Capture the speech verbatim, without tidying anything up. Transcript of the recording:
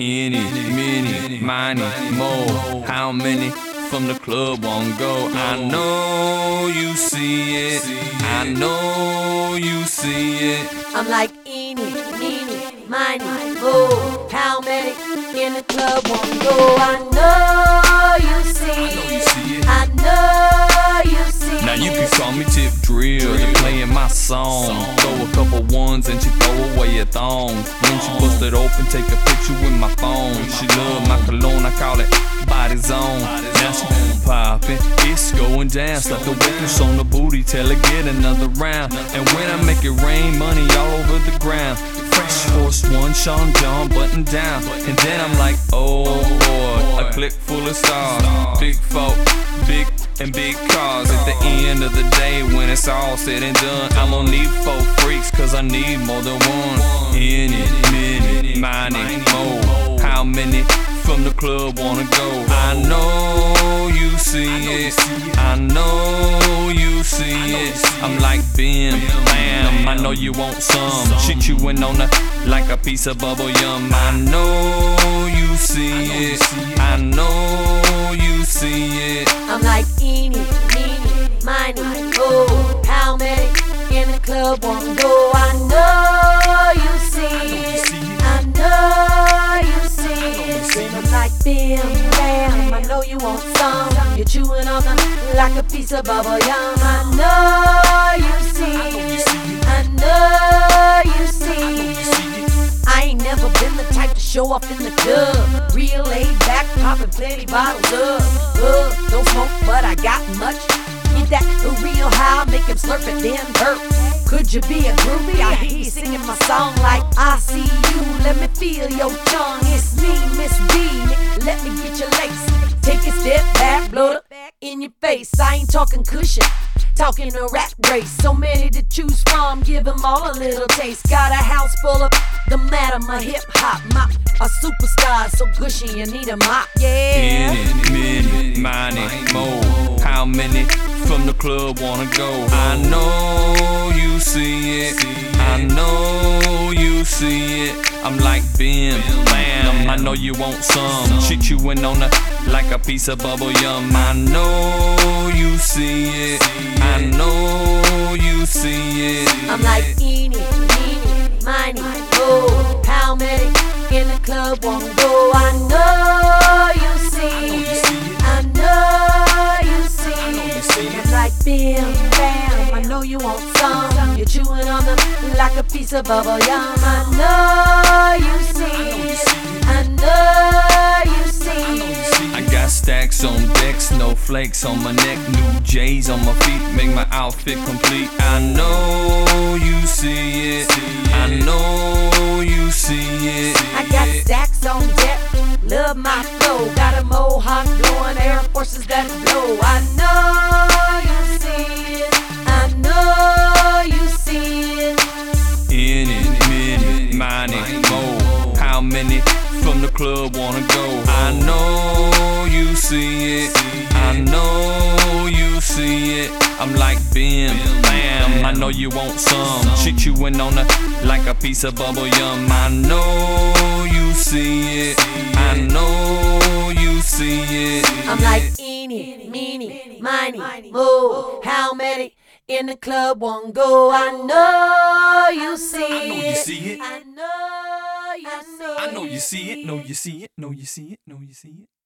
Any, many, miny, mo. How many from the club won't go? I know you see it. I know you see it. I'm like eeny, meeny, miny, mo. How many in the club won't go? I know you see it. I know you see it. Now you can call me Tip Drill, they playing my song. Throw a couple ones and she throw away a thong. When she bust it open, take a picture with my phone. She love my cologne, I call it Body Zone. Now she poppin', it's going down. Slap the witness on the booty, tell her get another round. And when I make it rain, money all over the ground. Fresh Force One, Sean John, button down. And then I'm like, oh boy, a clique full of stars. Big folk, big and big cars. At the end of the day, when it's all said and done, I'm gonna need four freaks, cause I need more than one. Any, many, miny, mo. How many from the club wanna go? I know you see it. I know you see it. I'm like bam, bam. I know you want some. She chewing on her like a piece of bubble yum. I know you see it. I know you see it. I'm like eeny, meeny, miny, mo. How many in the club won't go? I know you see it. I know you see it. And I'm like bam, bam. I know you want some. You're chewing on them like a piece of bubble yum. I know you see it. I know you see it. I ain't never been the type to show off in the club. Real laid back, popping plenty bottles up. Uh, don't smoke, but I got much. Get that real high, make him slurp it, then burp. Could you be a groupie? I hear you singing my song like I see you. Let me feel your tongue. It's me, Miss B. Let me get your lace. Take a step back, blow it in your face. I ain't talking cushion, talking a rat race. So many to choose from, give them all a little taste. Got a house full of the madam, a hip hop mop. A superstar so gushy you need a mop, yeah. Any, many, miny, mo. How many from the club wanna go? I know you see it. I know you see it. I'm like bam, bam. I know you want some. She chewing on her like a piece of bubble yum. I know you see it. I know you see it. I'm like eeny, meeny, miny, mo. How many in the club won't go? I know you see it. I know you see it. I'm like bam, bam. I know you want some. You're chewing on them like a piece of bubble yum. I know you see it. I know you see it. I got stacks on deck, snowflakes on my neck, new J's on my feet, make my outfit complete. I know you see it. I know you see it. I got stacks on deck, love my flow. Got a mohawk blowing Air Forces that blow. I know you see it. I know you see it. Any, many, miny, mo. How many from the club wanna go? I know you see it. I know you see it. I'm like bam, bam. I know you want some. She chewing on her like a piece of bubble yum. I know you see it. I know you see it. I'm like eeny, meeny, miny, mo. How many in the club won't go? I know you see it. I know you see it. I know you see it. I know you see it. Know you see it. Know you see it. Know you see it.